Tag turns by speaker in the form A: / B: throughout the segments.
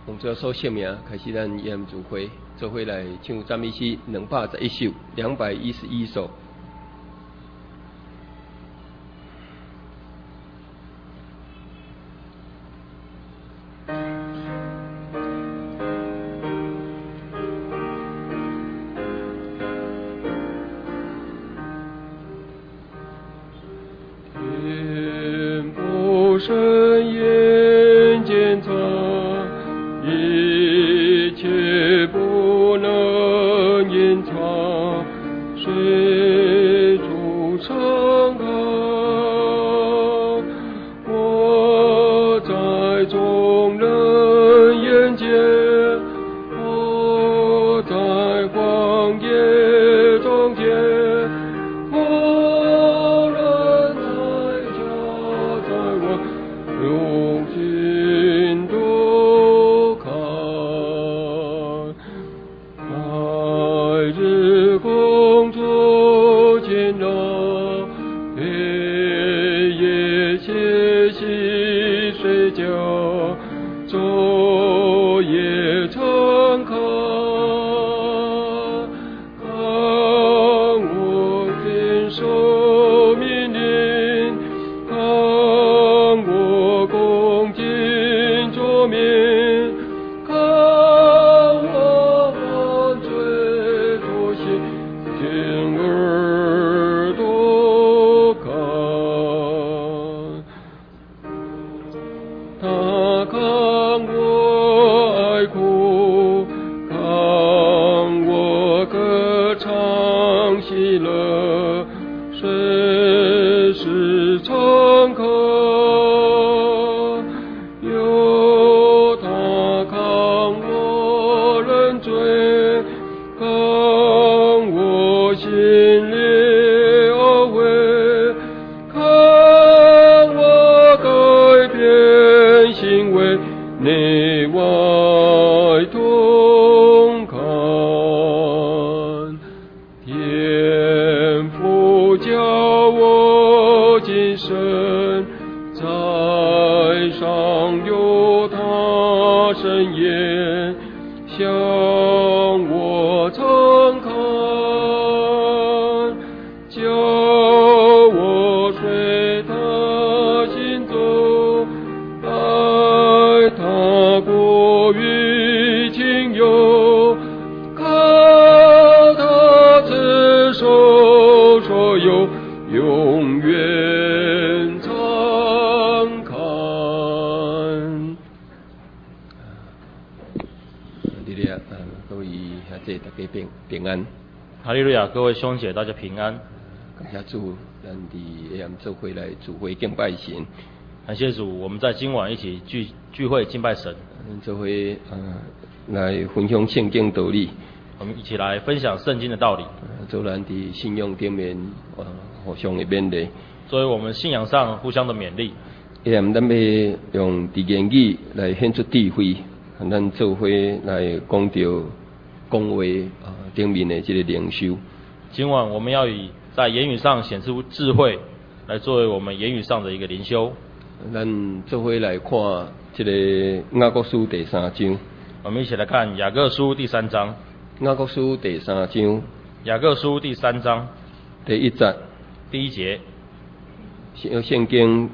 A: 奉主所圣名，开始咱宴主会，做伙来唱赞美诗211首，211首。
B: 天不深眼间藏，一切不能隐藏，水主长康。我在众人眼前，我在荒野中间，无人在家在我用心都看，白日工作勤劳，黑夜歇息睡觉，昼夜常看，看我遵守命令，看我恭敬作命，看我犯罪作行，天耳朵看。他看我哀哭，看我歌唱喜乐，谁是常看？有他看我认罪，看我心里懊悔，看我改变行为，内外同看。天父教我谨慎，在上有他圣言，向我常看，教我随他行走，爱他过于亲友，靠他自受所有，永远常看。
A: 你哋各位兄弟大家平安，
C: 哈利路亚，各位兄姐，大家平安。
A: 感谢主，咱伫下做伙来主会敬拜神，
C: 感谢主，我们在今晚一起聚会敬拜神，
A: 做伙来分享圣经道理，
C: 我们一起来分享圣经的道理，
A: 做咱伫信仰顶面互相的勉励。
C: 作为我们信仰上互相的勉励。
A: 咱要用伫言语来显出智慧，咱做伙来讲到讲话顶面的这个灵修。
C: 今晚我们要以在言语上显出智慧，来作为我们言语上的一个灵修。
A: 咱做伙来看这个雅各书第3章。
C: 我们一起来看雅各书第3章。
A: 雅各书第3章。
C: 雅各书第3章
A: 第1节。
C: 第1节。
A: 圣经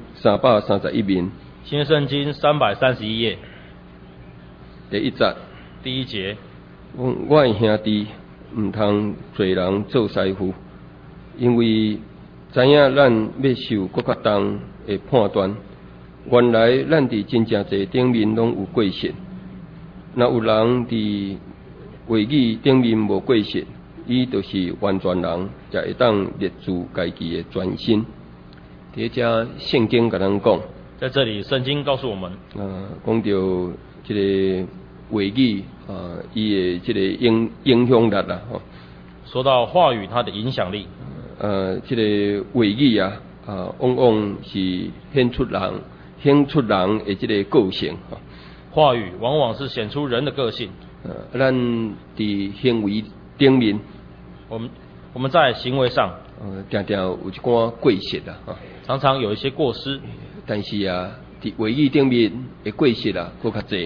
A: 331面。
C: 新圣经331页。
A: 第1节。
C: 第1节。
A: 我的兄弟，唔通做人做师傅，因为知影咱要受搁较重的判断。原来咱伫真正侪顶面拢有过失，若有人伫话语顶面无过失，伊就是完全人，才会当立住家己的全身。伫遮圣经甲咱讲，
C: 在这里圣经告诉我们，
A: 讲到这个话语伊的这个影响力啦，
C: 说到话语它的影响力，
A: 这个话语往往是显出人的这个个性。
C: 话语往往是显出人的个性。
A: 咱伫行为顶面，
C: 我们在行为上，
A: 常常有一寡过失啦，
C: 常常有一些过失。
A: 但是伫话语顶面的过失佫较侪。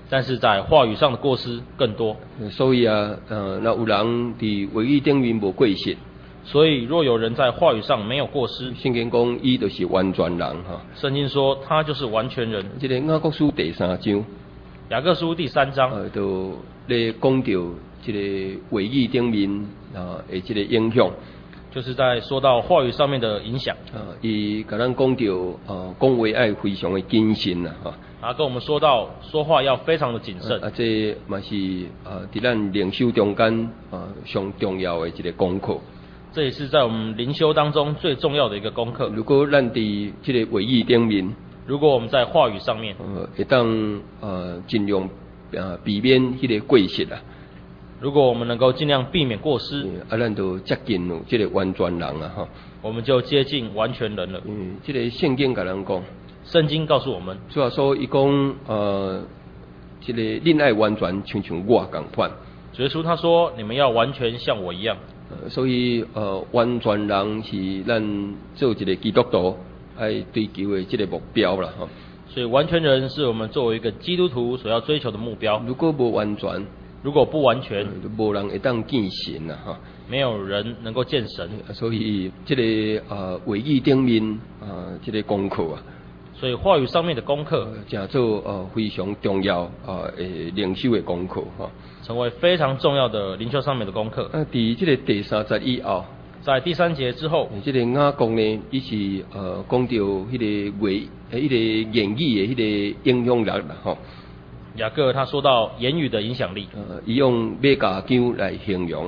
C: 但是在话语上的过失更多。
A: 所以啊，那有人伫话语顶面无过失，
C: 所以若有人在话语上没有过失，
A: 圣经讲伊就是完全人哈。
C: 圣经说他就是完全人。
A: 这个雅各书第3章，
C: 雅各书第3章，
A: 就咧讲到这个话语顶面的这个影响，
C: 就是在说到话语上面的影响。
A: 伊甲咱讲到讲话爱非常的谨慎啦哈。
C: 他跟我们说到说话要非常的谨慎。
A: 这嘛是伫咱灵修中间上重要的一个功课。
C: 这也是在我们灵修当中最重要的一个功课。
A: 如果咱伫这个话语顶面，
C: 如果我们在话语上面，
A: 会当尽量避免迄个过失啦。
C: 如果我们能够尽量避免过失，
A: 咱就接近了这个完全人啊哈。
C: 我们就接近完全人了。
A: 这个圣经甲咱讲，
C: 圣经告诉我们，
A: 主要说伊讲这个恁爱完全像我共款。
C: 主耶稣他说，你们要完全像我一样。
A: 所以完全人是咱做一个基督徒爱追求的这个目标啦哈。
C: 所以完全人是我们作为一个基督徒所要追求的目标。
A: 如果不完全，
C: 如果不完全，
A: 无人会当见神啦哈。
C: 没有人能够见神。
A: 所以这个话语顶面这个功课啊，
C: 所以话语上面的功课，
A: 叫做非常重要灵修的功课哈。
C: 成为非常重要的灵修上面的功课。
A: 伫这个第3节以后，
C: 在第3节之后，
A: 这个雅各呢，伊是讲到迄个话，迄个言语的迄个影响力啦吼。
C: 雅各他说到言语的影响力，
A: 伊用马加姜来形容，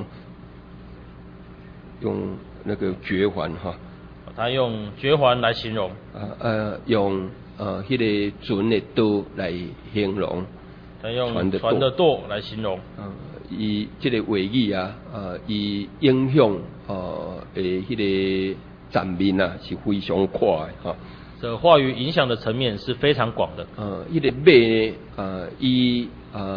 A: 用那个绝环哈。
C: 他用绝环来形容，
A: 用迄个船的刀来形容。
C: 他用船的舵来形容，
A: 伊这个话语啊，伊影响迄个层面啊是非常快的哈。
C: 这话语影响的层面是非常广的。
A: 迄个马呢，伊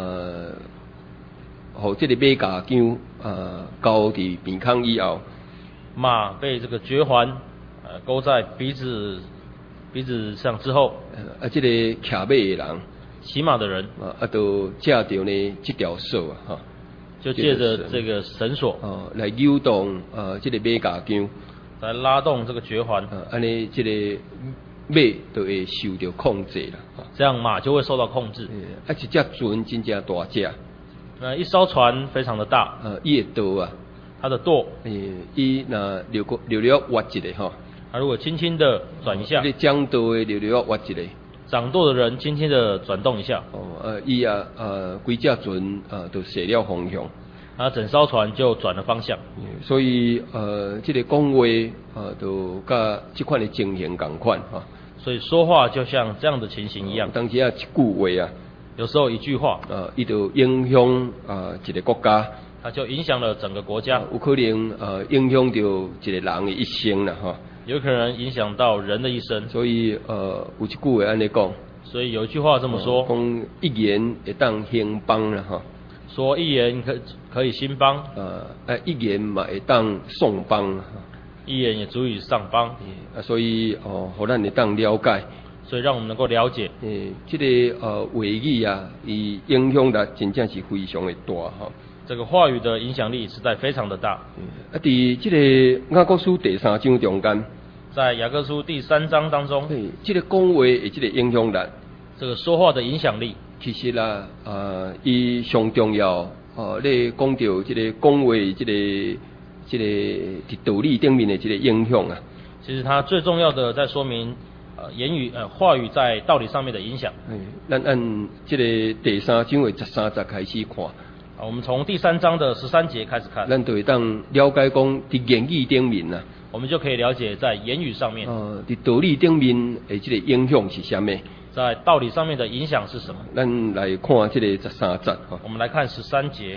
A: 互这个马加姜勾伫鼻孔以后，
C: 马被这个绝环勾在鼻子上之后，
A: 这个骑马的人。
C: 骑马的人
A: 就借着呢这条绳啊哈，
C: 就借着这个绳索
A: 来扭动这个马加姜，
C: 来拉动这个绝环，
A: 安尼这个马就会受到控制啦。
C: 这样马就会受到控制。
A: 一只船真正大只。
C: 一艘船非常的大。
A: 伊的舵啊，
C: 它的舵，
A: 伊那略挖一个哈。
C: 如果轻轻的转一下，
A: 你掌舵的略挖一个。
C: 掌舵的人轻轻的转动一下，
A: 伊规只船就驶了方向，
C: 整艘船就转了方向。
A: 所以这个讲话就甲这款的情形同款哈。
C: 所以说话就像这样的情形一样。
A: 当时一句话啊，
C: 有时候一句话，
A: 伊就影响一个国家，
C: 它就影响了整个国家，
A: 有可能影响到一个人的一生啦哈。
C: 有可能影响到人的一生。
A: 所以有一句话安尼讲，
C: 所以有一句话这么说，
A: 讲一言会当兴邦啦哈。
C: 说一言可以兴邦，
A: 一言嘛会当送邦，
C: 一言也足以上邦。
A: 所以互咱会当了解，
C: 所以让我们能够了解，
A: 这个话语啊，伊影响力真正是非常的大哈。
C: 这个话语的影响力实在非常的大。
A: 伫这个雅各书第3章中间，
C: 在雅各书第3章当中，
A: 这个讲话的这个影响力，
C: 这个说话的影响力，
A: 其实啦，伊上重要，咧讲到这个讲话这个伫道理顶面的这个影响啊。
C: 其实它最重要的在说明言语话语在道理上面的影响。
A: 咱按这个第3章的13节开始看。
C: 我们从第3章的13节开始看，
A: 咱就会当了解讲伫言语顶面啊，
C: 我们就可以了解在言语上面，
A: 伫道理顶面的这个影响是啥物？
C: 在道理上面的影响是什么？
A: 咱来看这个13节
C: 我们来看13节。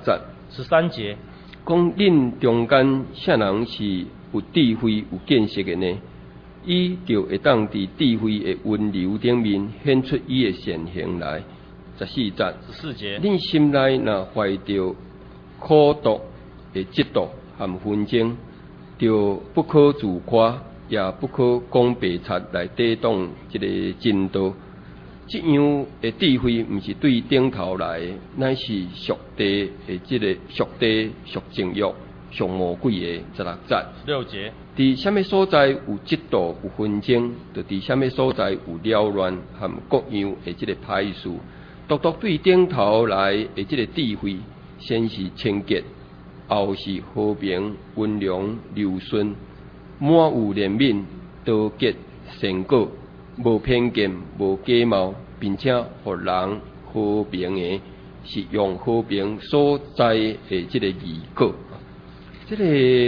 A: 13节讲恁中间啥人是有智慧、有见识的呢？伊就会当伫智慧的温柔顶面显出伊的善行来。14节，恁心内若怀着苦毒的嫉妒和纷争，就不可自夸，也不可讲白贼来抵挡这个真道。 这样的智慧，毋是对顶头来的，乃是属地的这个属地、属情欲、属魔鬼的16节。
C: 16节。
A: 伫什么所在有嫉妒、有纷争，就伫什么所在有缭乱和各样的这个歹事。独独对顶头来的这个智慧，先是清洁，后是和平、温良、柔顺，满有怜悯，多结善果，无偏见，无假冒，并且互人和平的，是用和平所在的这个义果。这个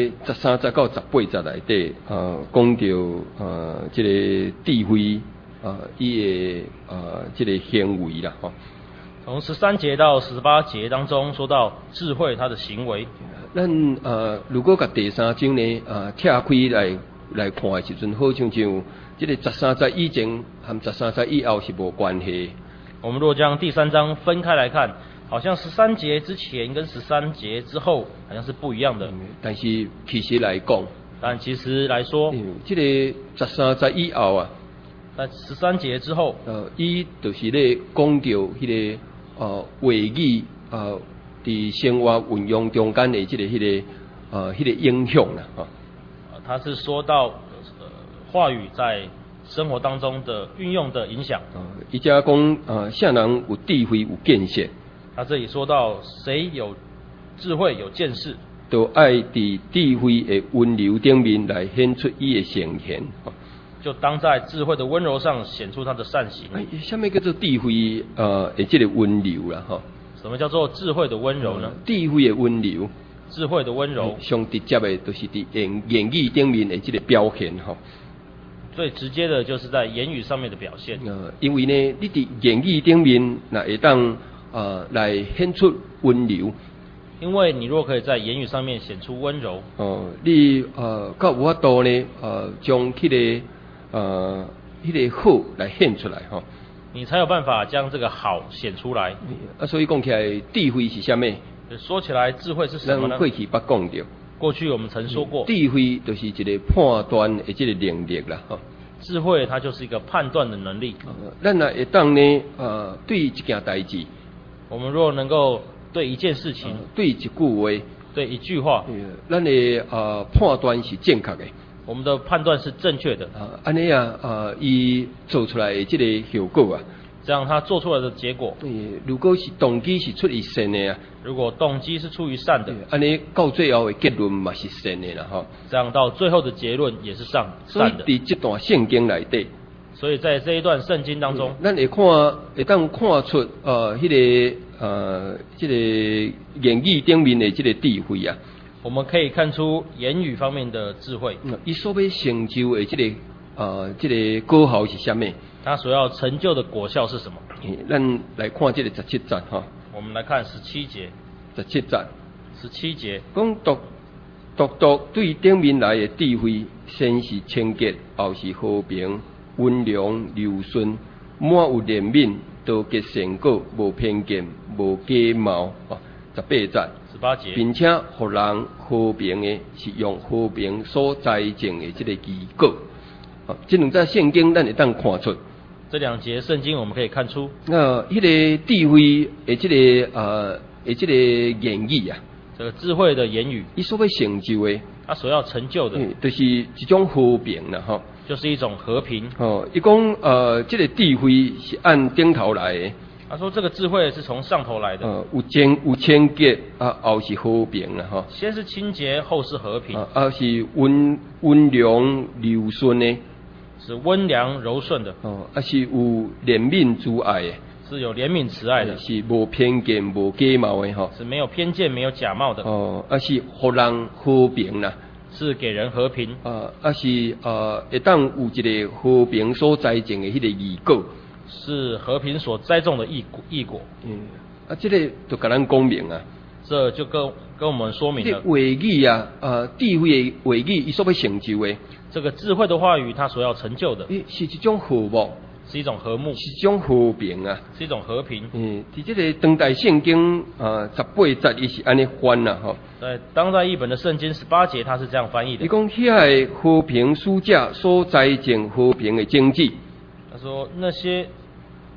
A: 13节到18节内底，讲到这个智慧伊的这个行为啦，吼。
C: 从13节到18节当中说到智慧它的行为。
A: 咱如果甲第3章呢拆开来看的时阵，好像这个13节以前和13节以后是无关系。
C: 我们若将第3章分开来看，好像13节之前跟13节之后好像是不一样的。
A: 但是其实来讲，
C: 但其实来说，
A: 这个13节以后啊，
C: 在13节之后，
A: 伊就是咧讲到迄个话语伫生活运用中间的这个迄个影响啦，
C: 他是说到话语在生活当中的运用的影响。
A: 伊遮讲啥人有智慧有见识。
C: 他这里说到谁有智慧有见识，
A: 都爱伫智慧的温柔顶面来显出伊的圣贤。
C: 就当在智慧的温柔上显出他的善行。
A: 什么叫做智慧的这个温柔啦？哈，
C: 什么叫做智慧的温柔呢？
A: 智慧的温柔，
C: 智慧的温柔，
A: 上直接的都是伫言语顶面的这个表现哈。
C: 最直接的就是在言语上面的表现。
A: 因为呢，你伫言语顶面那会当来显出温柔。
C: 因为你若可以在言语上面显出温柔，
A: 你较有法度呢，将迄个迄个好来显出来哈。
C: 你才有办法将这个好显出来。
A: 所以讲起来，智慧是啥物？
C: 说起来，智慧是什么呢？
A: 过去捌讲着。
C: 过去我们曾说过，
A: 智慧就是一个判断的这个能力啦，哈。
C: 智慧它就是一个判断的能力。
A: 咱也会当呢，对一件代志，
C: 我们若能够对一件事情，
A: 对一句话，
C: 对一句话，
A: 咱的判断是正确的。
C: 我们的判断是正确的。
A: 安尼伊做出来的这个效果啊，
C: 这样他做出来的结果，
A: 如果是动机是出于善的啊，
C: 如果动机是出于善的，
A: 安尼到最后的结论嘛是善的啦，哈。
C: 这样到最后的结论也是善的。
A: 所以伫这段圣经内底，
C: 所以在这一段圣经当中，
A: 咱会当看出迄个这个言语顶面的这个智慧啊。
C: 我们可以看出言语方面的智慧。
A: 伊所要成就的这个这个果效是啥物？
C: 他所要成就的果效是什么？
A: 咱来看这个17节哈。
C: 我们来看17节。
A: 17节。
C: 17节
A: 讲独对顶面来的智慧，先是清洁，后是和平、温良、柔顺，满有怜悯，多结善果，无偏见，无假冒。18节。
C: 18节，
A: 并且互人和平的，是用和平所栽种的这个基果。这两节圣经咱会当看出。
C: 这2节圣经我们可以看出，
A: 迄个智慧的这个言语啊，
C: 这个智慧的言语，
A: 伊所要成就的，
C: 他所要成就的，
A: 就是一种和平啦，哈，
C: 就是一种和平。
A: 伊讲这个智慧是按顶头来的。
C: 他说这个智慧是从上头来的。
A: 有清洁后是和平啦，哈。
C: 先是清洁，后是和平。
A: 是温良柔顺的。
C: 是温良柔顺的。
A: 是有怜悯慈爱的。
C: 是有怜悯慈爱的。
A: 是无偏见无假冒的哈。
C: 是没有偏见没有假冒的。
A: 是互人和平啦。
C: 是给人和平。
A: 是会当有一个和平所栽种的迄个义果。
C: 是和平所栽种的义果。
A: 这个就跟咱讲明啊。
C: 这就跟我们说明了。
A: 话语啊，智慧的话语，伊所要成就的。
C: 这个智慧的话语，它所要成就的，
A: 是一种和睦，
C: 是一种和睦，
A: 是一种和平啊，
C: 是一种和平。
A: 在这个当代圣经18节，伊是安尼翻啦，哈。
C: 在当代译本的圣经18节，它是这样翻译的。
A: 伊讲遐个和平使者所栽种和平的经济。
C: 他说那些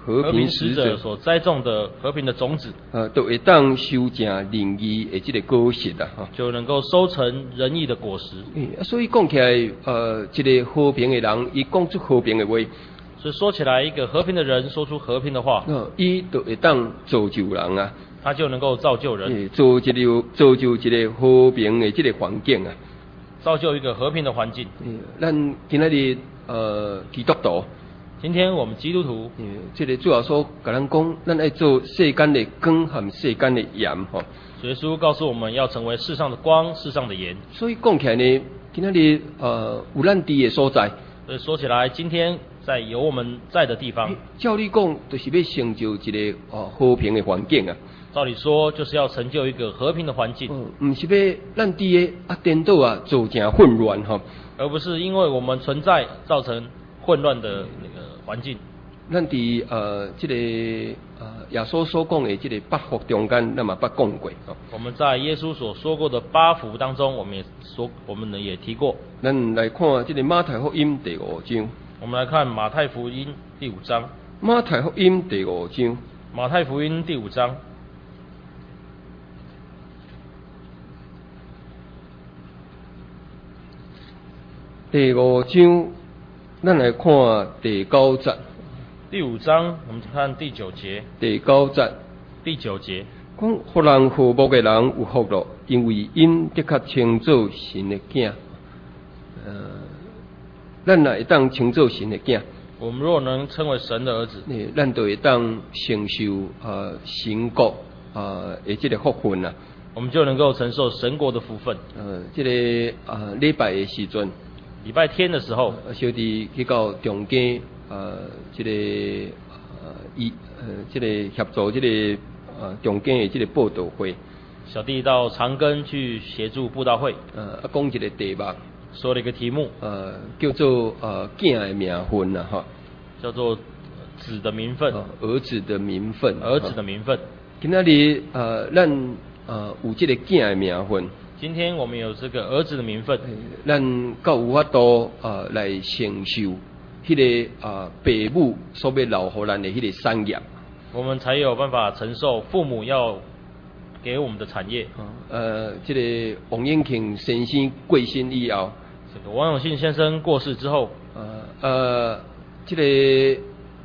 A: 和平使者
C: 所栽种的和平的种子，
A: 都会当收成仁义的这个果实啦，
C: 就能够收成仁义的果实。
A: 所以讲起来，这个和平的人，伊讲出和平的话。
C: 所以说起来，一个和平的人说出和平的话，
A: 伊就会当造就人啊，
C: 他就能够造就人，
A: 造就一个和平的这个环境啊，
C: 造就一个和平的环境。
A: 咱今仔日基督徒，
C: 今天我们基督徒，
A: 这个主要说甲咱讲，咱爱做世间的光和世间的盐吼。
C: 耶稣告诉我们要成为世上的光，世上的盐。
A: 所以讲起来呢，今仔日有咱伫的所在。
C: 所以说起来，今天在有我们在的地方，
A: 照理讲，就是要成就一个和平的环境啊。
C: 照理说，就是要成就一个和平的环境，
A: 唔是要咱伫的颠倒啊，造成混乱哈，
C: 而不是因为我们存在造成混乱的那个环境。
A: 咱伫这个耶稣所讲的这个八福中间，那么捌讲过。
C: 我们在耶稣所说过的八福当中，我们也提过。
A: 咱来看这个马太福音第5章。
C: 我们来看马太福音第5章。
A: 马太福音第5章。
C: 马太福音第5章。
A: 第5章，咱来看第9节。
C: 第5章，我们看第9节。
A: 第9节。
C: 第9节。
A: 讲福人和睦的人有福乐，因为因的确称作神的囝。咱也会当称作神的囝。
C: 我们若能称为神的儿子，
A: 咱就会当承受神国的这个福分啊。
C: 我们就能够承受神国的福分。
A: 这个礼拜的时阵，
C: 礼拜天的时候，
A: 小弟去到中间这个这个协助这个中间的这个布道会。
C: 小弟到长庚去协助布道会。
A: 讲一个题目。
C: 说了一个题目，
A: 叫做囝的名分呐，哈，
C: 叫做子的名分，
A: 儿子的名分，
C: 儿子的名分。
A: 今仔日咱有这个囝的名分。
C: 今天我们有这个儿子的名分，
A: 咱够有法度来承受迄个父母所要留予咱的迄个产业，
C: 我们才有办法承受父母要给我们的产业。
A: 这个王永庆先生过身以后，
C: 这个王永庆先生过世之后，
A: 这个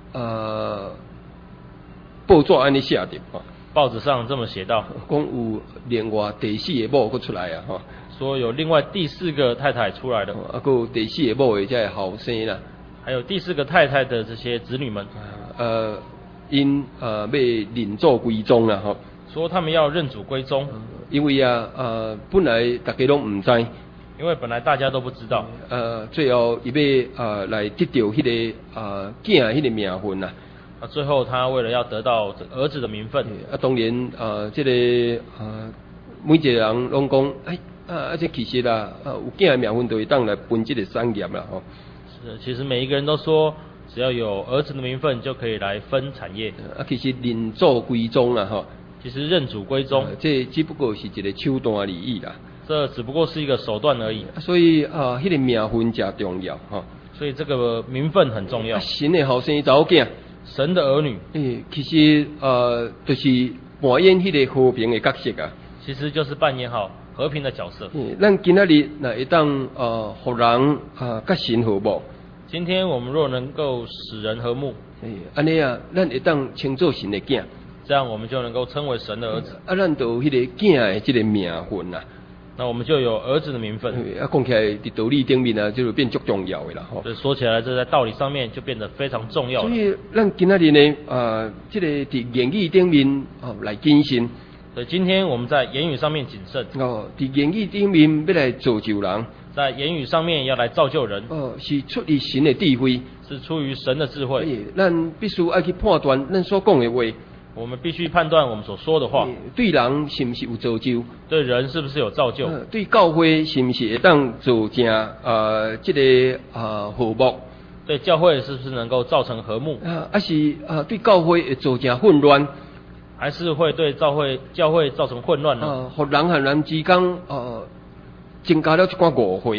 A: 报纸安尼写的，
C: 报纸上这么写道，
A: 讲有另外第4个某佫出来啊，
C: 说有另外第4个太太出来的，
A: 还有第4个某的这后生啦，
C: 还有第4个太太的这些子女们，
A: 因要认祖归宗啦，吼。
C: 说他们要认主归宗，
A: 因为本来大家拢唔知，
C: 因为本来大家都不知道，
A: 最后伊要来得到迄个囝迄个名分啦。
C: 最后他为了要得到儿子的名分，
A: 当然这个每一个人拢讲，这其实啦，有囝的名分就会当来分这个产业啦，吼。
C: 是，其实每一个人都说，只要有儿子的名分就可以来分产业。
A: 其实认祖归宗啦，吼。
C: 其实认主归宗，
A: 这只不过是一个手段而已啦。
C: 这只不过是一个手段而已。
A: 所以迄个名分真重要哈。
C: 所以这个名分很重要。
A: 神的后生查某囝，
C: 神的儿女，
A: 其实就是扮演迄个和平的角色啊。
C: 其实就是扮演好和平的角色。
A: 咱今仔日若会当互人甲神和睦。
C: 今天我们若能够使人和睦，
A: 安尼咱会当称作神的囝。
C: 这样我们就能够称为神的儿子。
A: 咱就有迄个囝的这个名分啦。
C: 那我们就有儿子的名分。
A: 讲起来，伫道理顶面就变足重要的啦。
C: 所以说起来，这在道理上面就变得非常重要了。
A: 所以，咱今仔日呢，这个伫言语顶面来谨慎。
C: 所以今天我们在言语上面谨慎。
A: 伫言语顶面要来造就人。
C: 在言语上面要来造就人。
A: 是出于神的智慧。
C: 是出于神的智慧。
A: 咱必须要去判断咱所讲的话。
C: 我们必须判断我们所说的话
A: 对人是不是有造就，
C: 对人是不是有造就，
A: 对教会是不是会当造成这个和睦，
C: 对教会是不是能够造成和睦，
A: 还是对教会会造成混乱，
C: 还是会对教会造成混乱呢？
A: 互人和人之间增加了一寡误会，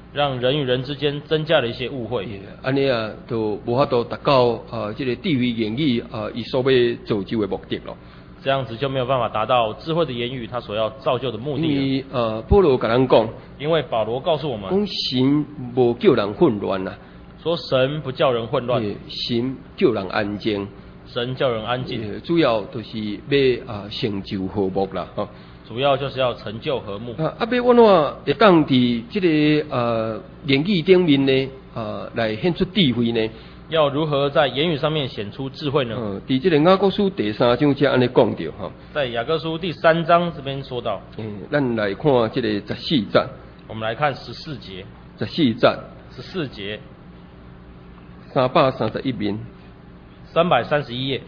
C: 让人与人之间增加了一些误会。
A: 安尼啊，就无法度达到这个智慧言语伊所要造就的目的咯。
C: 这样子就没有办法达到智慧的言语它所要造就的目的了。
A: 因为保罗甲咱讲，
C: 因为保罗告诉我们，
A: 讲神无叫人混乱啊，
C: 说神不叫人混乱，
A: 神叫人安静。
C: 神叫人安静，
A: 主要就是要成就和睦啦，吼。
C: 主要就是要成就和睦。
A: 要我怎会当伫这个言语顶面呢？来显出智慧呢？
C: 要如何在言语上面显出智慧呢？
A: 伫这个雅各书第3章才安尼讲到哈。
C: 在雅各书第3章这边说到，
A: 咱来看这个14节。
C: 我们来看14节。
A: 14节。
C: 14节。
A: 331面。
C: 331页。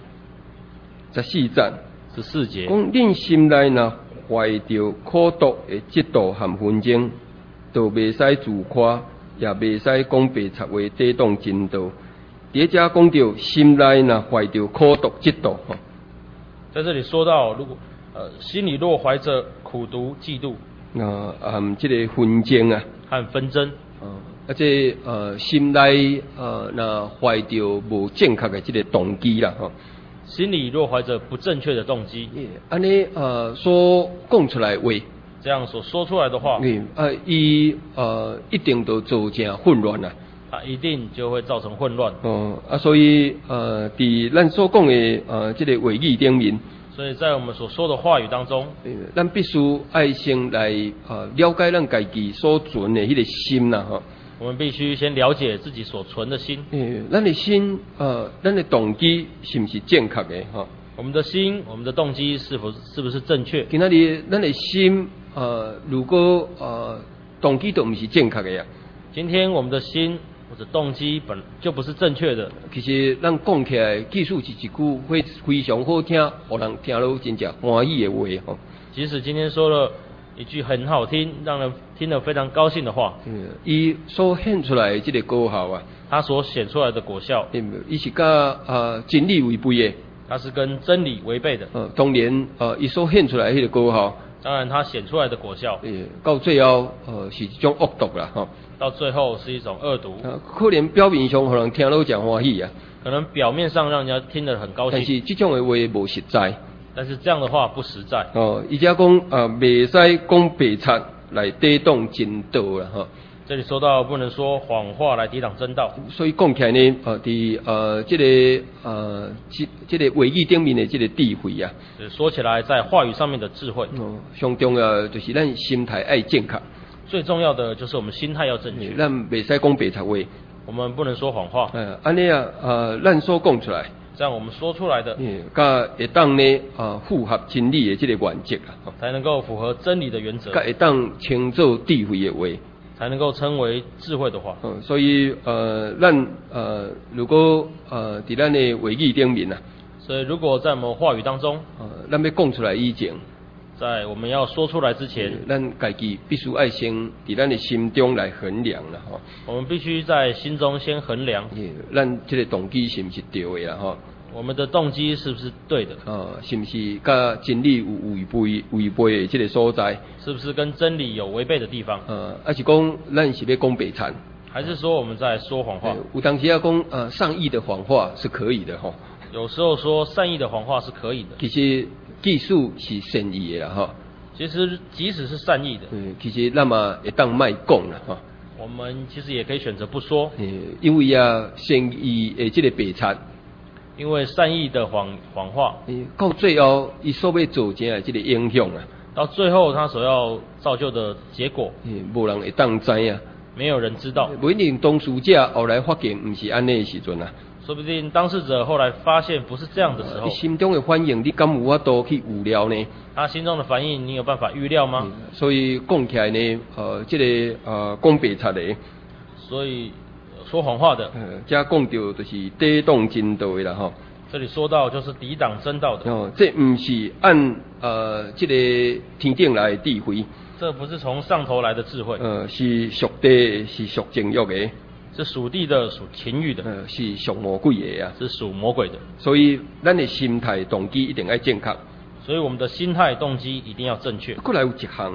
A: 14节。
C: 14节。
A: 讲恁心内若怀着苦毒的嫉妒和纷争，就袂使自夸，也袂使讲白贼话抵挡真道。伫遮讲到心内若怀着苦毒嫉妒，
C: 在这里说到，如果心里若怀着苦毒、嫉妒，
A: 这个纷争啊，
C: 和纷争，
A: 这心内若怀着无正确的这个动机啦，
C: 心里若怀着不正确的动机，
A: 安尼所讲出来话，
C: 这样所说出来的话，
A: 伊一定都造成混乱啦。
C: 一定就会造成混乱。
A: 所以伫咱所讲的这个话语顶面，
C: 所以在我们所说的话语当中，
A: 咱必须爱先来了解咱家己所存的迄个心啦，哈。
C: 我们必须先了解自己所存的心。
A: 咱的心，咱的动机是不是正确的哈？
C: 我们的心，我们的动机是不是正确？
A: 今仔日咱的心，如果动机都不是正确的呀，
C: 今天我们的心或者动机本就不是正确的。
A: 其实咱讲起来，即使是一句非常好听，让人听了真正欢喜的话吼。
C: 即使今天说了一句很好听，让人听了非常高兴的话，
A: 伊所显出来的这个果效啊，
C: 他所显出来的果效，
A: 伊是甲真理违背的，
C: 它是跟真理违背的。
A: 当然伊所显出来的迄个果效，
C: 当然他显出来的果效，
A: 到最后是一种恶毒啦吼。
C: 到最后是一种恶毒，
A: 可能表面上可能听了真欢喜啊，
C: 可能表面上让人家听得很高兴，
A: 但是这种的话无实在，
C: 但是这样的话不实在。
A: 伊遮讲袂使讲白贼来抵挡真道啦哈。
C: 这里说到不能说谎话来抵挡真道，
A: 所以讲起来呢，这个话语顶面的这个智慧啊，
C: 说起来在话语上面的智慧，
A: 上重要就是咱心态爱正确。
C: 最重要的就是我们心态要正确，
A: 咱袂使讲白贼话，
C: 我们不能说谎话。
A: 安尼咱所讲出来，
C: 这样我们说出来的，
A: 甲会当呢符合真理的这个原则啦，
C: 才能够符合真理的原则，
A: 甲会当称作智慧的话，
C: 才能够称为智慧的话。
A: 所以咱如果伫咱的话语顶面啊，
C: 所以如果在我们话语当中，
A: 咱要讲出来以前，
C: 在我们要说出来之前，
A: 咱家己必须爱先伫咱的心中来衡量啦，吼。
C: 我们必须在心中先衡量，
A: 咱这个动机是不是对的啦，吼。
C: 我们的动机是不是对的？
A: 是不是甲真理有违背的这个所在？
C: 是不是跟真理有违背的地方？
A: 还是讲咱是要讲白贼？
C: 还是说我们在说谎话？
A: 有当时要讲善意的谎话是可以的，吼。
C: 有时候说善意的谎话是可以的。
A: 其实技术是善意的啦，吼。
C: 其实即使是善意的，
A: 其实咱嘛会当卖讲啦，吼。
C: 我们其实也可以选择不说，
A: 因为善意的这个白贼，
C: 因为善意的谎话，
A: 到最后伊所要造成的这个影响啊，
C: 到最后他所要造就的结果，
A: 无人会当知啊，
C: 没有人知道。
A: 不一定当事者后来发现不是安尼的时阵啊，
C: 说不定当事者后来发现不是这样的时候，
A: 心中的反应你敢有法度去预料呢？
C: 他心中的反应你有办法预料吗？
A: 所以讲起来呢，这个讲白贼的，
C: 所以说谎话的，
A: 这讲到就是抵挡真道的啦，吼。
C: 这里说到就是抵挡真道的，
A: 这不是按这个天顶来的智慧，
C: 这不是从上头来的智慧，
A: 是属地，是属情欲的，
C: 是属地的，属情欲的，
A: 是属魔鬼的啊，
C: 是属魔鬼的。
A: 所以咱的心态动机一定要正确，
C: 所以我们的心态动机一定要正确。
A: 过来有一项吼，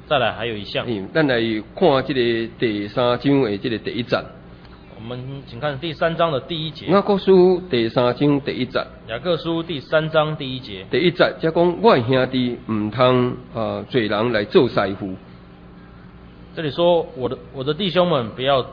C: 再来还有一项，
A: 咱来看这个第3章的这个第1节。
C: 我们请看第3章的第1节。
A: 雅各书第3章第1节。
C: 雅各书第3章第1节。
A: 第1节则讲，我的兄弟唔通做人来做师傅。
C: 这里说，我的弟兄们不要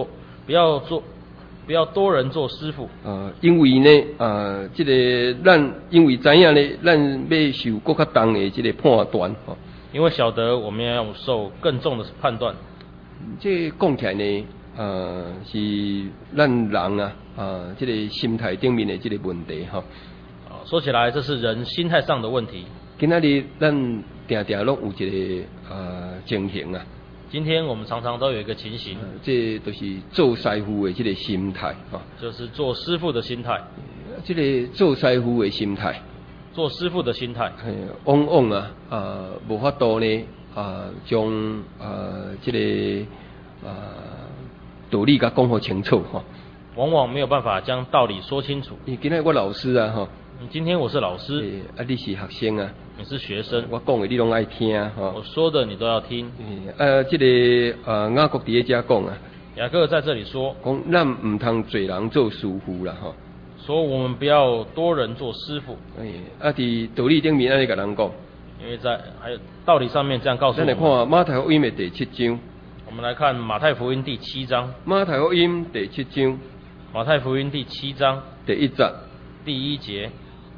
C: 多人做师傅。
A: 因为呢，这个因为知影呢，咱要受更较重的这个判断。
C: 因为晓得我们要受更重的判断。
A: 这讲起来呢，是咱人这个心态顶面的这个问题哈。
C: 说起来，这是人心态上的问题。
A: 今仔日咱常常拢有一个情形啊。
C: 今天我们常常都有一个情形，
A: 这都是做师傅的这个心态
C: 就是做师傅的心态。
A: 这个做师傅的心态，
C: 做师傅的心态，
A: 往往无法度呢将这个道理甲讲好清楚
C: 往往没有办法将道理说清楚。
A: 今天我老师啊
C: 今天我是老师，
A: 你是学生啊，
C: 你是学生，
A: 我讲的你拢爱听
C: 我说的你都要听。
A: 这个雅各伫遮讲啊，
C: 雅各在这里说，
A: 讲咱唔通做人做师傅啦
C: 说我们不要多人做师傅。
A: 伫道理顶面安尼甲人讲，
C: 因为还有道理上面这样告诉我们。
A: 咱来看马太福音的第7章。
C: 我们来看马太福音第7章。
A: 马太福音第7章。
C: 马太福音第7章
A: 第1节。
C: 第1节。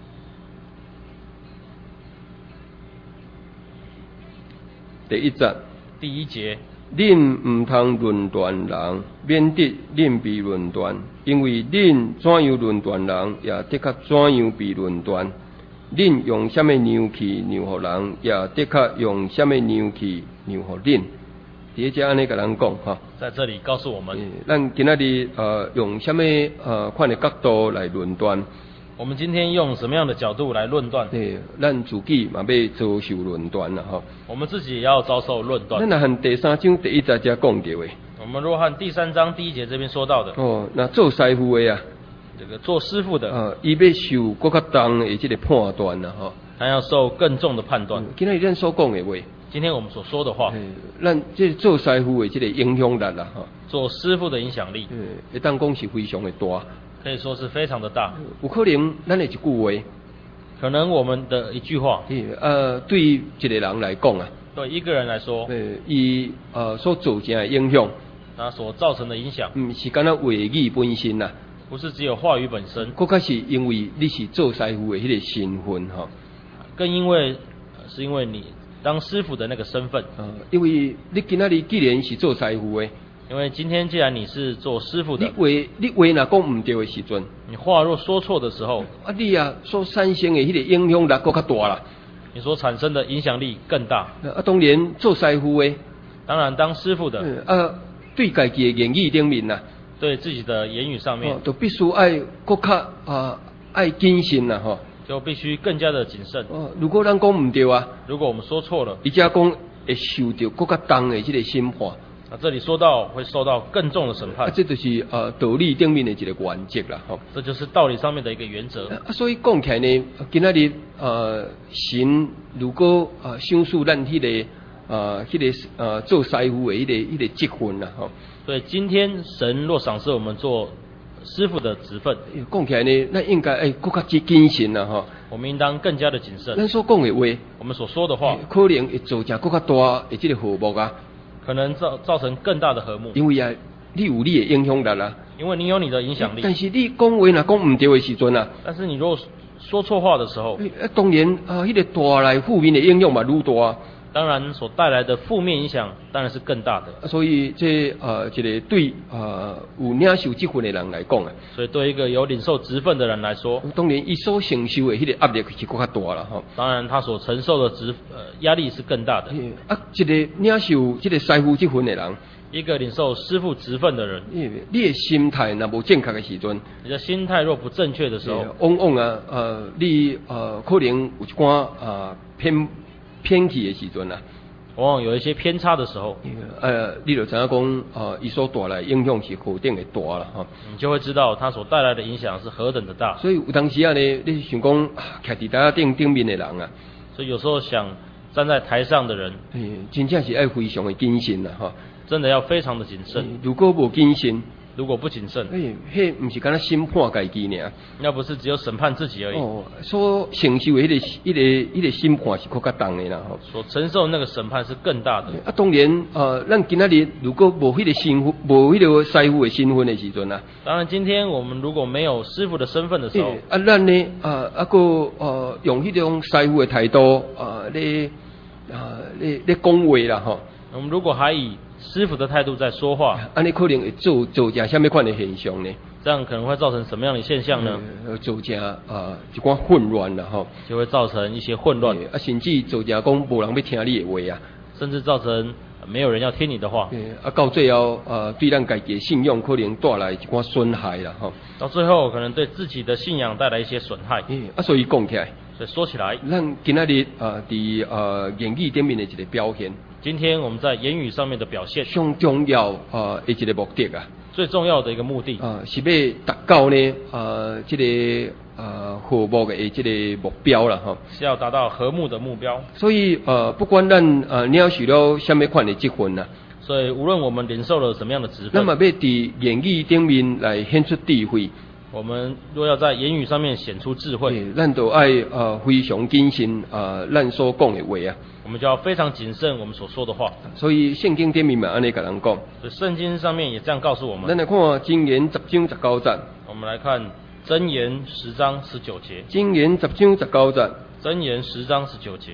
A: 第1节。
C: 第1节。
A: 恁唔通论断人，免得恁被论断，因为恁怎样论断人，也的确怎样被论断。恁用什么量器量予人，也的确用什么量器量予恁。伫遮安尼甲人讲
C: 在这里告诉我们，
A: 咱今仔日用什么款的角度来论断。
C: 我们今天用什么样的角度来论断？
A: 咱自己嘛要遭受论断啦
C: 我们自己也要遭受论断。
A: 咱若和第3章第1节才讲到的。
C: 我们若和第3章第1节这边说到的。
A: 那做师傅的
C: 这个做师傅的，
A: 伊要受更较重的这个判断啦
C: 他要受更重的判断。
A: 今仔日咱所讲的话，
C: 今天我们所说的话，
A: 咱这做师傅的这个影响力啦
C: 做师傅的影响力，
A: 会当讲是非常的大。
C: 可以说是非常的大。
A: 有可能咱的一句话，
C: 可能我们的一句话，
A: 对一个人来讲
C: 对一个人来说，
A: 伊所造成的影响，
C: 他所造成的影响，
A: 是敢若话语本身啦，
C: 不是只有话语本身，
A: 更加是因为你是做师傅的迄个身份
C: 更是因为你当师傅的那个身份。
A: 因为你今仔日既然是做师傅的。
C: 因为今天既然你是做师傅的，
A: 你话若讲唔对的时阵，
C: 你话若说错的时候，
A: 你所产生的迄个影响力更较大啦。
C: 你所产生的影响力更大。
A: 当然做师傅的，
C: 当然当师傅的，
A: 对家己的言语顶面啦，
C: 对自己的言语上面，
A: 就必须爱更较爱谨慎啦
C: 就必须更加的谨慎。
A: 如果咱讲唔对
C: 如果我们说错了，
A: 而且讲会受到更较重的这个审判。
C: 这里说到会受到更重的审判。
A: 这就是道理顶面的一个原则啦
C: 这就是道理上面的一个原则。
A: 所以讲起来呢，今仔日神如果赏赐咱迄个做师傅的迄个职分啦
C: 对，今天神若赏赐我们做师傅的职分，
A: 讲起来呢，咱应该更加谨慎啦
C: 我们应当更加的谨慎。
A: 咱所讲的话，
C: 我们所说的话，
A: 可能会造成更加大的这个祸目
C: 可能造成更大的和睦。
A: 因为你有你的影响力啦。
C: 因为你有你的影响力。
A: 但是你讲话若讲唔对的时阵
C: 但是你如果说错话的时候，
A: 当然迄个带来负面的影响嘛愈大。
C: 当然所带来的负面影响当然是更大的。
A: 所以这一个对有领受职分的人来讲
C: 所以对一个有领受职分的人来说，
A: 当然伊所承受的迄个压力是更加大啦
C: 当然他所承受的压力是更大的。
A: 一个领受这个师傅职分的人，
C: 一个领受师傅职分的人，
A: 你的心态若无正确的时阵，
C: 你的心态若不正确的时候，
A: 往往你可能有一寡偏去的时阵
C: 往往有一些偏差的时候，
A: 你就知影讲伊所带来影响是何等的大啦
C: 你就会知道他所带来的影响是何等的大。
A: 所以有当时呢，你想讲徛伫台顶面的人
C: 所以有时候想站在台上的人，
A: 真正是要非常的谨慎啦，哈。
C: 真的要非常的谨慎。
A: 如果无谨慎，
C: 如果不谨慎，
A: 迄唔是敢若审判家己尔，
C: 要不是只有审判自己而已。
A: 所承受的迄个审判是更加重的啦，吼。
C: 所承受那个审判是更大的。
A: 当然，咱今仔日如果无迄个身份，无迄个师傅的身份的时阵啊，
C: 当然今天我们如果没有师傅的身份的时候，
A: 咱呢，用迄种师傅的态度，咧讲话啦，吼。
C: 我们如果还以师傅的态度在说话，
A: 安尼可能会造成什么款的现象呢？
C: 这样可能会造成什么样的现象呢？
A: 造成一寡混乱啦，吼，
C: 就会造成一些混乱，
A: 甚至造成讲无人要听你的话啊，
C: 甚至造成没有人要听你的话，
A: 到最后对咱家己的信用可能带来一寡损害啦，吼，
C: 到最后可能对自己的信仰带来一些损害。
A: 所以讲起来，
C: 所以说起来，
A: 咱今仔日伫言语顶面的一个表现。
C: 今天我们在言语上面的表现，
A: 上重要的一个目的啊，
C: 最重要的一个目的
A: 是要达到呢这个和睦的这个目标啦，哈，
C: 是要达到和睦的目标。
A: 所以不管咱领受了什么款的职分啊，
C: 所以无论我们领受了什么样的职分，
A: 那么要伫言语顶面来显出智慧。
C: 我们若要在言语上面显出智慧，
A: 咱就爱非常谨慎咱所讲的话啊。
C: 我们就要非常谨慎我们所说的话。
A: 所以圣经顶面嘛安尼甲人讲。
C: 所以圣经上面也这样告诉我们。
A: 咱来看箴言10章19節。
C: 我们来看箴言10章19節。
A: 箴言10章19節。
C: 箴言10章19節。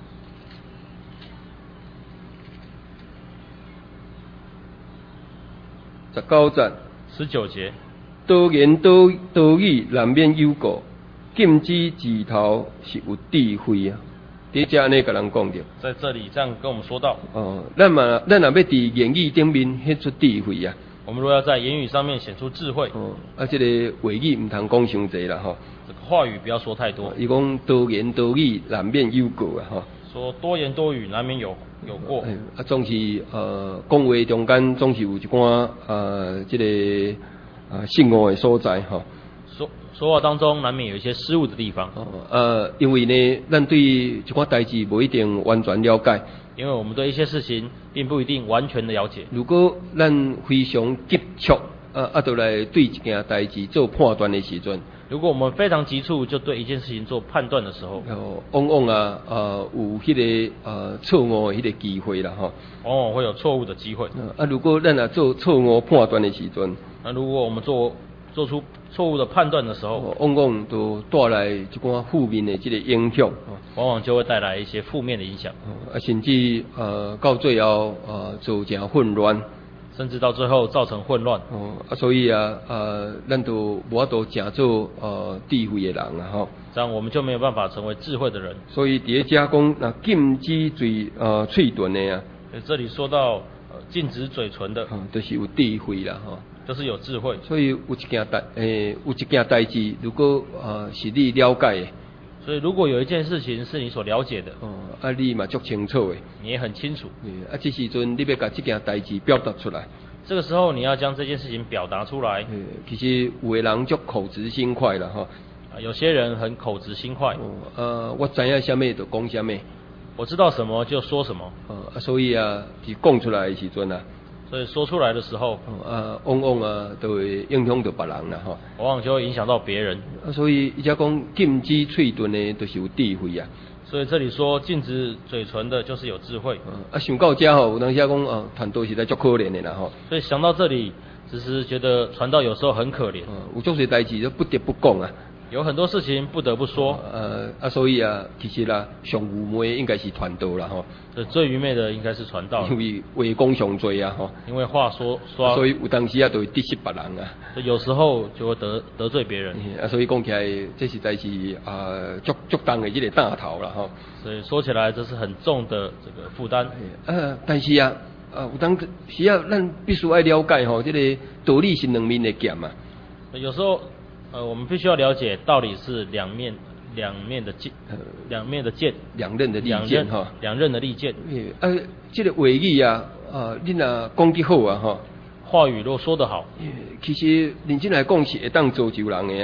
A: 19節。
C: 19節。
A: 多言多语难免有过，禁止字头是有智慧啊。伫遮安尼甲人讲着，
C: 在这里这样跟我们说到。
A: 咱若要伫言语顶面显出智慧啊。
C: 我们若要在言语上面显出智慧，
A: 这个话语唔通讲伤济啦，吼。
C: 这个话语不要说太多。
A: 伊讲多言多语难免有过啊，吼。
C: 说多言多语难免有过。
A: 总是讲话中间总是有一寡这个。信误的所在哈，
C: 说话当中难免有一些失误的地方。
A: 因为呢，咱对一寡代志不一定完全了解，
C: 因为我们对一些事情并不一定完全的了解。
A: 如果咱非常急促，就来对一件代志做判断的时阵，
C: 如果我们非常急促就对一件事情做判断的时候，
A: 往往有迄个错误的迄个机会啦，哈，
C: 往往会有错误的机会。
A: 如果咱做错误判断的时阵，
C: 那如果我们做出错误的判断的时候，
A: 往往都带来一寡负面的这个影响，
C: 往往就会带来一些负面的影响，
A: 甚至到最后造成混乱，
C: 甚至到最后造成混乱。
A: 所以咱都无法度成做智慧的人啊，吼。
C: 这样我们就没有办法成为智慧的人。
A: 所以伫遮讲，那禁止嘴唇的啊，
C: 这里说到禁止嘴唇的，
A: 就是有智慧啦，吼。
C: 就是有智慧。
A: 所以有一件代志，如果是你了解的，
C: 所以如果有一件事情是你所了解的，
A: 你嘛足清楚的，
C: 你也很清楚。
A: 这时阵你要把这件代志表达出来。
C: 这个时候你要将这件事情表达出来。
A: 其实有的人足口直心快啦，哈。
C: 有些人很口直心快。
A: 我知影什么就讲什么，
C: 我知道什么就说什么。
A: 所以是讲出来的时阵
C: 所以说出来的时候，
A: 往往都会影响到别人啦，哈。
C: 往往就会影响到别人。
A: 所以伊才讲禁止嘴唇的，都是有智慧啊。
C: 所以这里说禁止嘴唇的，就是有智慧。
A: 想到这有当时讲传道实在足可怜的啦，吼。
C: 所以想到这里，只是觉得传道有时候很可怜。
A: 有种些代志都不得不讲啊。
C: 有很多事情不得不说。
A: 所以其实上愚昧应该是传道啦，吼。
C: 最愚昧的应该是传道。
A: 因为话讲上多啊，吼。
C: 因为话说，
A: 所以有当时都会得失别人啊。
C: 所以有时候就会得罪别人。
A: 所以讲起来，这实在是足重的这个担头啦，吼。
C: 所以说起来，这是很重的这个负担。
A: 但是有当时咱必须要了解吼，这个道理是两面的剑嘛。
C: 有时候我们必须要了解，道理是两面的剑，两刃的利剑。
A: 这个话语你若讲得好哈，
C: 话语若说得好，
A: 其实认真来讲是会当造就人的啊。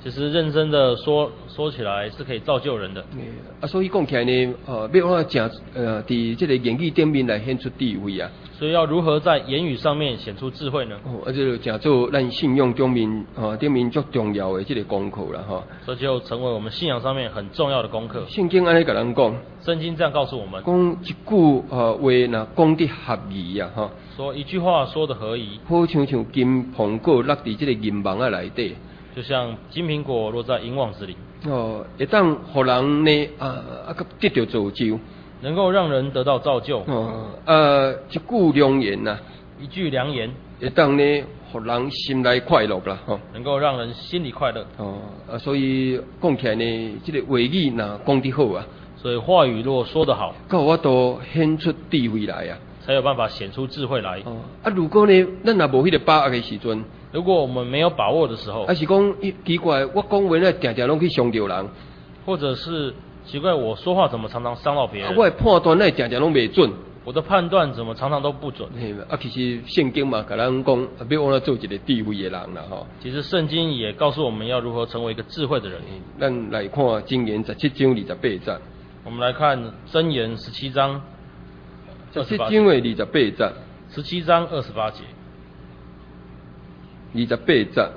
C: 其实认真的说起来是可以造就人的。
A: 所以讲起来呢，要我讲伫这个言语顶面来显出智慧啊。
C: 所以要如何在言语上面显出智慧呢？
A: 这讲做咱信仰顶面最重要的这个功课啦，哈。
C: 这就成为我们信仰上面很重要的功课。
A: 圣经安尼甲咱讲，
C: 圣经这样告诉我们，
A: 讲一句话若讲得合宜啊，哈。
C: 说一句话说的合宜，
A: 好像金苹果落伫这个银网啊内底，就
C: 像金苹果落在银网子里。
A: 会当互人呢得到造就。
C: 能够让人得到造就。
A: 一句良言呐，
C: 一句良言，
A: 会当呢，让人心内快乐啦，
C: 能够让人心里快乐。
A: 所以讲起来呢，这个话语若讲得好啊，
C: 所以话语若说得好，
A: 够我都显出智慧来啊，
C: 才有办法显出智慧来。
A: 如果呢，咱若无迄个把握的时阵，
C: 如果我们没有把握的时候，
A: 是讲奇怪，我讲话呢，常常拢去伤着人，
C: 或者是奇怪，我说话怎么常常伤到别人？
A: 我的判断呢，常常拢袂准。
C: 我的判断怎么常常都不准？
A: 其实圣经嘛，甲咱讲，要往哪做一个智慧的人啦，吼。
C: 其实圣经也告诉我们要如何成为一个智慧的人。
A: 咱来看箴言17章28节。
C: 我们来看箴言17章
A: 17章的28节。
C: 17章28节。
A: 28节。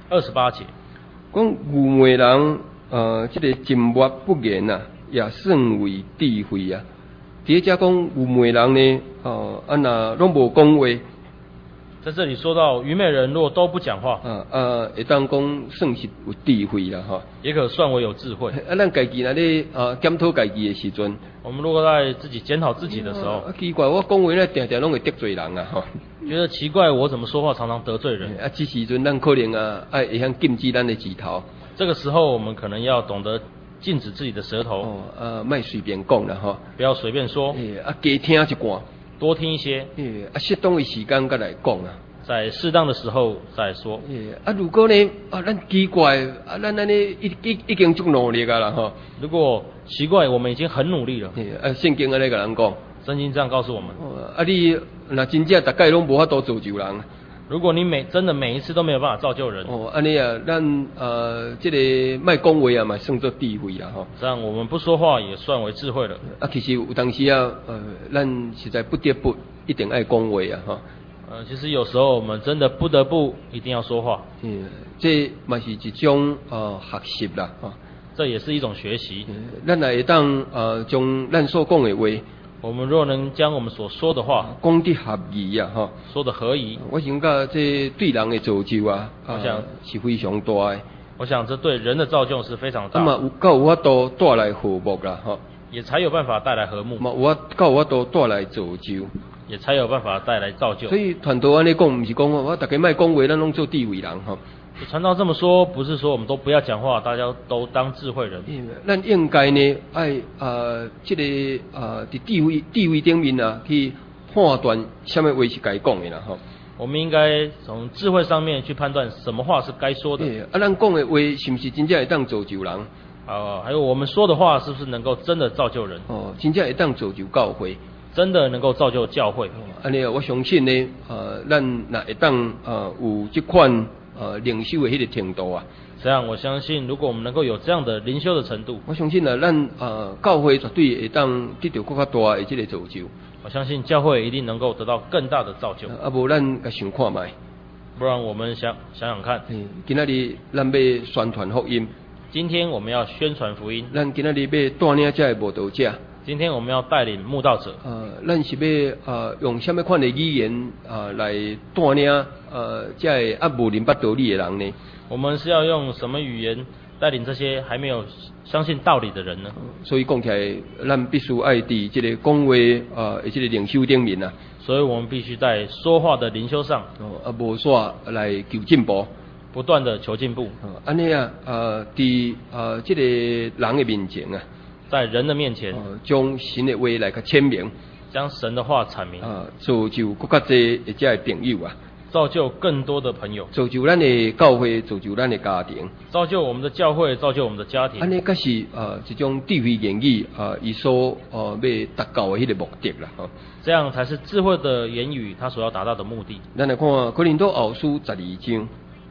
C: 28节。
A: 讲愚昧人，这个沉默不言啊，也算为智慧啊。第一家讲愚昧人呢，那拢无讲话。
C: 在这里说到愚昧人若都不讲话，
A: 会当讲算是有智慧啦，哈。也
C: 可算为有智慧。
A: 咱家己那咧检讨家己的时阵，
C: 我们如果在自己检讨自己的时候，
A: 奇怪，我讲话呢，常常拢会得罪人啊，哈。
C: 觉得奇怪，我怎么说话常常得罪人？
A: 这时阵咱可能会晓禁止咱的指头。
C: 这个时候，我们可能要懂得禁止自己的舌头。
A: 莫随便讲啦，哈。
C: 不要随便说。
A: 加听一寡。多
C: 听一些。
A: 适当的时间再来讲啊。
C: 在适当的时候再说。
A: 如果呢，咱奇怪，咱安尼已经足努力啊啦，哈。
C: 如果奇怪，我们已经很努力了。
A: 圣经安尼甲咱讲。
C: 圣经这样告诉我们。
A: 你那真正大概拢无法度造就人。
C: 如果你真的每一次都没有办法造就人。
A: 安尼啊，咱这个莫讲话啊，嘛算作智慧啦，哈。
C: 这样我们不说话也算为智慧了。
A: 其实有当时啊，咱实在不得不一定爱讲话啊，哈。
C: 其实有时候我们真的不得不一定要说话。
A: 这嘛是一种学习啦，哈。
C: 这也是一种学习。
A: 咱来会当将咱所讲的话。
C: 我们若能将我们所说的话
A: 讲得合宜啊，哈，
C: 说得合宜，
A: 我想讲这对人的造就啊，
C: 我想
A: 是非常大的。
C: 我想这对人的造就是非常大。
A: 有法度带来和睦啦，哈，
C: 也才有办法带来和睦。
A: 有法度带来造就，
C: 也才有办法带来造就。
A: 所以传道安尼讲，不是讲我大家莫讲话，咱拢做智慧人，哈。
C: 传道这么说，不是说我们都不要讲话，大家都当智慧人。
A: 咱应该呢，爱这个伫智慧顶面啊，去判断什么话是该讲的啦，哈。
C: 我们应该从智慧上面去判断什么话是该说的。
A: 咱讲的话是不是真正会当造就人？
C: 还有我们说的话是不是能够真的造就人？
A: 真正会当造就教会，
C: 真的能够造就教会。
A: 安尼我相信呢，咱若会当有这款灵修的迄个程度啊。
C: 这样我相信，如果我们能够有这样的灵修的程度，
A: 我相信啊，咱教会绝对会当得到更加大的这个造就。
C: 我相信教会一定能够得到更大的造就。
A: 无咱甲想看卖，
C: 不然我们想想看。
A: 今仔日咱要宣传福音。
C: 今天我们要宣传福音。
A: 咱今仔日要带领这慕道者。
C: 今天我们要带领慕道者。
A: 咱是要用什么款的语言来带领这无明白道理的人呢？
C: 我们是要用什么语言带领这些还没有相信道理的人呢？
A: 所以讲起来，咱必须爱伫这个讲话这个灵修顶面啊。所以我们必须在说话的灵修上无煞来求进步，不断的求进步。安尼啊，伫这个人的面前啊。在人的面前，将神的话来个签明，将神的话阐明，造就更加多一些朋友啊，造就更多的朋友，造就咱的教会，造就咱的家庭，造就我们的教会，造就我们的家庭。安尼才是一种智慧言语伊所要达到的迄个目的啦。这样才是智慧的言语，它所要达到的目的。咱来看哥林多后书12章。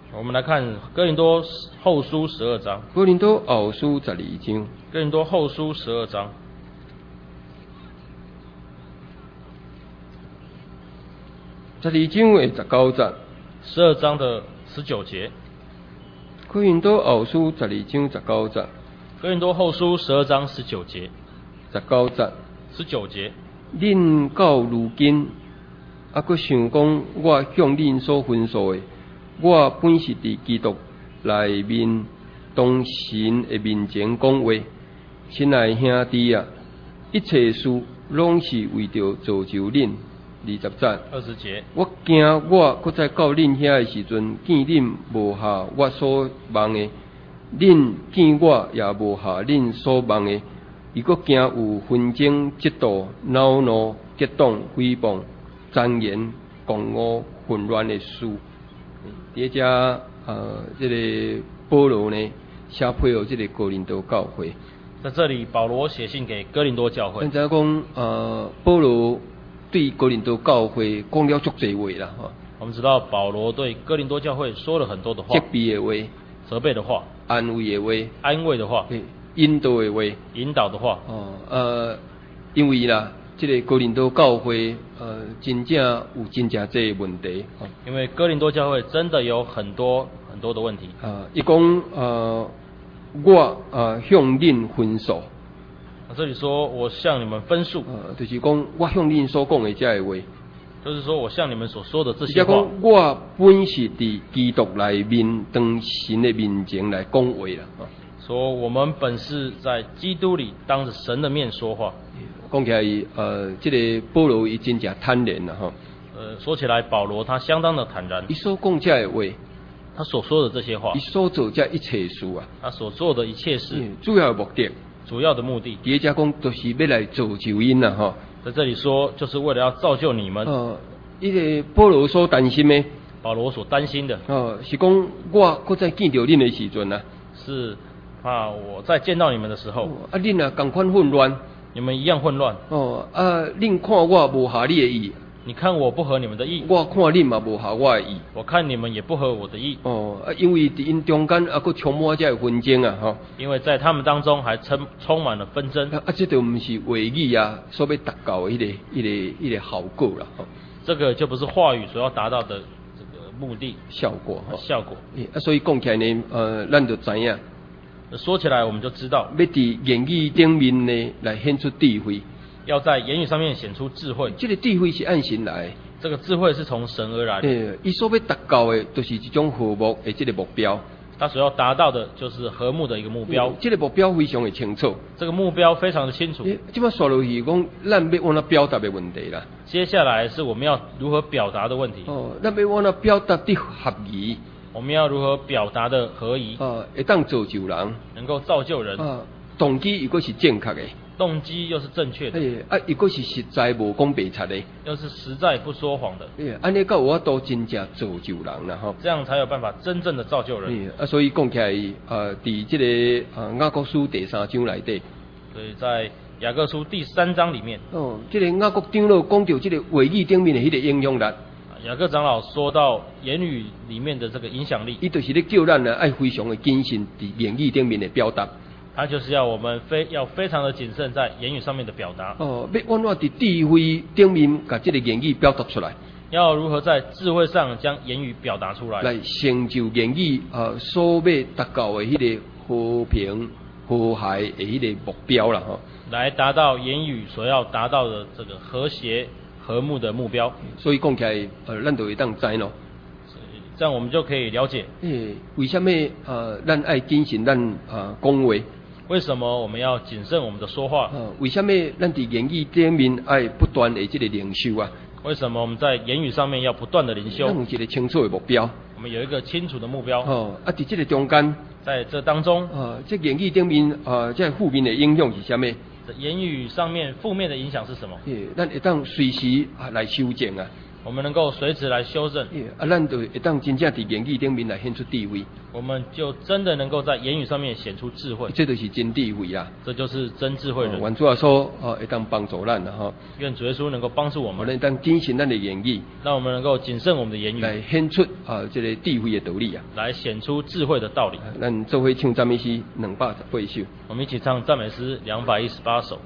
C: 我们来看哥林多后书12章。
A: 哥林多后书12章。
C: 哥林多后书12章。
A: 12章的19节。
C: 12章的19节。
A: 哥林多后书12章19节。
C: 哥林多后书12章19节。
A: 19节。
C: 19节。
A: 恁到如今，阁想讲我向恁所分诉的，我本是伫基督内面当神的面前讲话。亲爱兄弟啊，一切事拢是为着造就恁。20节。
C: 20节。我
A: 惊我搁再到恁遐的时阵，见恁无下我所望的，恁见我也无下恁所望的。伊阁惊有纷争、嫉妒、恼怒、结党、诽谤、谗言、共恶、混乱的事。伫遮这个保罗呢，写配合这个哥林多教会。
C: 在这里，保罗写信给哥林多教会。
A: 咱知影讲保罗对哥林多教会讲了足侪话啦，
C: 我们知道保罗对哥林多教会说了很多的话，
A: 责备的话、
C: 责备的话、
A: 安慰的话、
C: 安慰的话、
A: 引导的话、
C: 引导的话。
A: 因为啦，这个哥林多教会真正有真正这个问题。
C: 因为哥林多教会真的有很多很多的问题。
A: 伊讲我向恁分诉。
C: 这里说我向你们分述，
A: 就是讲我向恁所讲的这个话，
C: 就是说我向你们所说的这些话。
A: 讲我本是伫基督内面，当神的面前来讲话啦。
C: 说我们本是在基督里当着神的面说话。
A: 讲起来，这个保罗伊真正坦然啦，哈。
C: 说起来，保罗他相当的坦然。
A: 伊所讲这个话，
C: 他所说的这些话，
A: 伊所做这一切事啊，
C: 他所做的一切事，
A: 主要的目的。
C: 主要的目的，
A: 第一家讲都是要来造就因啦，哈。
C: 在这里说，就是为了要造就你们。
A: 伊个保罗所担心的，
C: 保罗所担心的，
A: 是讲我搁再见到恁的时阵啊，
C: 是怕我在见到你们的时候，
A: 恁啊同款混乱，
C: 你们一样混乱。
A: 恁看我无合你的意。
C: 你看我不合你们的意，
A: 我看恁嘛无合我的意，
C: 我看你们也不合我的意。
A: 因为伫因中间还充满这纷争啊，哈。
C: 因为在他们当中还充满了纷争。
A: 这就不是话语啊所要达到的一个效果啦，哈。
C: 这个就不是话语所要达到的这个目的
A: 效果，
C: 效果。
A: 所以讲起来呢，咱就知影。
C: 说起来我们就知道，
A: 要伫言语顶面呢来显出智慧。
C: 要在言语上面显出智慧，
A: 这个智慧是按神来的，
C: 这个智慧是从神而来的。
A: 伊所要达到的，就是一种和睦的这个目标。
C: 他所要达到的，就是和睦的一个目标。
A: 这个目标非常的清楚，
C: 这个目标非常的清楚。
A: 这么说落去，讲咱要往哪表达的问题啦。
C: 接下来是我们要如何表达的问题。
A: 咱要往哪表达的合宜，
C: 我们要如何表达的合宜？
A: 会当造就人，
C: 能够造就人。
A: 动机如果是正确的。
C: 动机又是正确的，
A: 如果是实在无讲白贼的，
C: 又是实在不说谎的，
A: 安尼才有法度真正造就人啦，吼。
C: 这样才有办法真正的造就人。
A: 所以讲起来，伫这个雅各书第3章内底，
C: 所以在雅各书第3章里面，
A: 这个雅各长老讲到这个话语顶面的迄个影响力。
C: 雅各长老说到言语里面的这个影响力，
A: 伊就是咧叫咱呢爱非常的谨慎伫言语顶面的表达。
C: 他就是要我们非常的谨慎在言语上面的表达。
A: 要往哪伫智慧顶面把这个言语表达出来。
C: 要如何在智慧上将言语表达出来，
A: 来成就言语所要达到的迄个和平和谐的迄个目标啦，吼。
C: 来达到言语所要达到的这个和谐和睦的目标。
A: 所以讲起来，咱就会当知咯。
C: 这样我们就可以了解，
A: 为什么咱爱谨慎咱讲话？
C: 为什么我们要谨慎我们的说话？
A: 为什么咱伫言语顶面爱不断的这个灵修啊？
C: 为什么我们在言语上面要不断的灵修？
A: 咱有一个清楚的目标。
C: 我们有一个清楚的目标。
A: 伫这个中间，
C: 在这当中，
A: 这言语顶面这负面的影响是什么？
C: 言语上面负面的影响是什么？
A: 咱会当随时来修正啊。
C: 我们能够随时来修正。
A: 咱就会当真正伫言语顶面来显出智慧。
C: 我们就真的能够在言语上面显出智慧。
A: 这就是真智慧啦。
C: 这就是真智慧人。
A: 愿主耶稣会当帮助咱啦吼。
C: 愿主耶稣能够帮助我们。
A: 能当谨慎咱的言语。
C: 让我们能够谨慎我们的言语。
A: 来显出这个智慧的道理啊。
C: 来显出智慧的道理。
A: 咱做伙唱赞美诗218首。
C: 我们一起唱赞美诗218首。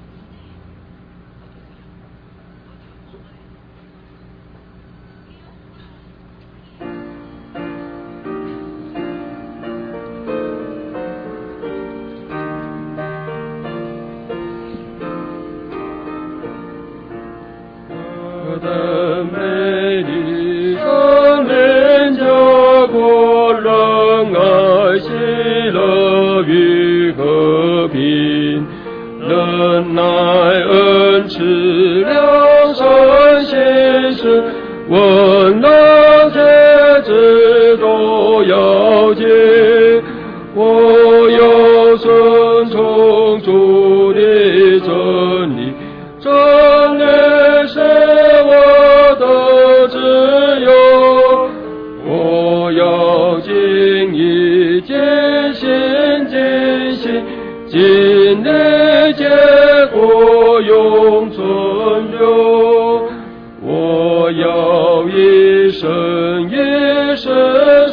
B: 我的美丽山林家国仁爱喜乐与和平，忍耐恩慈良善信实，温良节制都要戒。我要顺从主的真理，真理是我的自由。我要尽意尽心尽性尽力，结果永存留。我要一生一世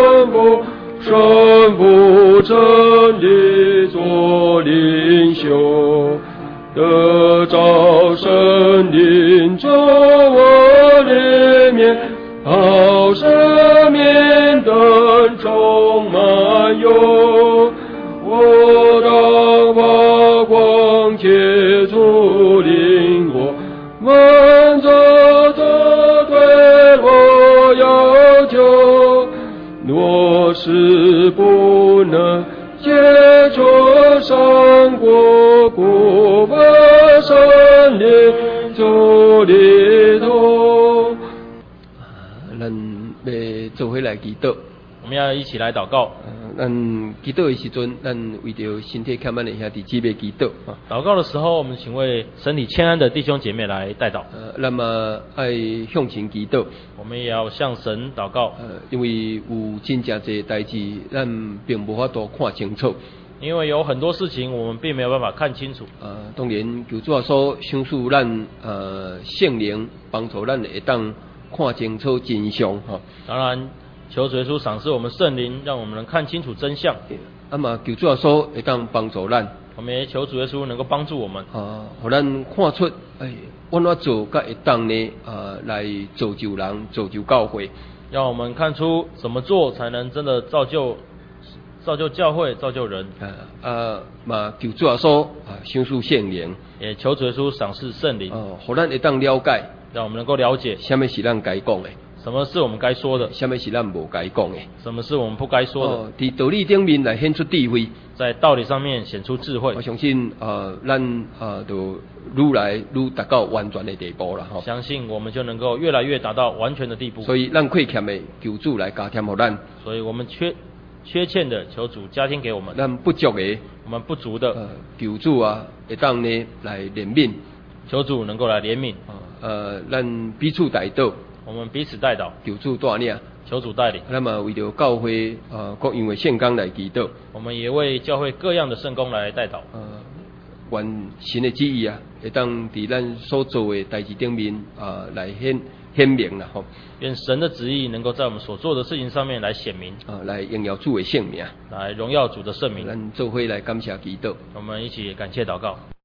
B: 顺服真理做领袖，得着圣灵做我里面，好生命灯充满有。我当发光贴出领我满着的对我要求，若是不能接触上过古巴山林做里头。
A: 咱要做回来祈祷。
C: 我们要一起来祷告。
A: 咱祈祷的时阵，咱为着身体欠安的兄弟姊妹祈祷。
C: 祷告的时候，我们请为身体欠安的弟兄姐妹来代祷。
A: 那么爱向前祈祷。
C: 我们也要向神祷告。
A: 因为有真正侪代志，咱并无法度看清楚。
C: 因为有很多事情我们并没有办法看清楚。
A: 当然求主耶稣赏赐咱圣灵帮助咱会当看清楚真相哈。
C: 当然，求主耶稣赏赐我们圣灵，让我们能看清楚真相。
A: 嘛求主耶稣会当帮助咱。
C: 我们也求主耶稣能够帮助我们。
A: 互咱看出我怎做才会当呢来造就人、造就教会。
C: 让我们看出怎么做才能真的造就教会、造就人。
A: 嘛求主耶稣赏赐圣灵，
C: 也求主耶稣赏赐圣灵。
A: 互咱会当了解，
C: 让我们能够了解
A: 什么是咱该讲的，
C: 什么是我们该说的，
A: 什么是咱无该讲的，
C: 什么是我们不该说的。
A: 在道理顶面来显出智慧，
C: 在道理上面显出智慧。
A: 我相信咱就愈来愈达到完全的地步了哈。
C: 相信我们就能够越来越达到完全的地步。
A: 所以咱亏欠的求主来加添给咱。
C: 所以我们缺欠的求主加添给我们。
A: 咱不足的，
C: 我们不足的，
A: 求主会当呢来怜悯。
C: 求主能够来怜悯。
A: 咱彼此代祷。
C: 我们彼此代祷。
A: 求主带领。
C: 求主带领。
A: 那么为着教会各样的圣工来祈祷。
C: 我们也为教会各样的圣工来代祷。
A: 愿神的旨意会当伫咱所做的代志顶面来显明啦吼。
C: 愿神的旨意能够在我们所做的事情上面来显明。
A: 来荣耀主的圣名。
C: 来荣耀主的圣名。
A: 咱做伙来感谢祈祷。
C: 我们一起感谢祷告。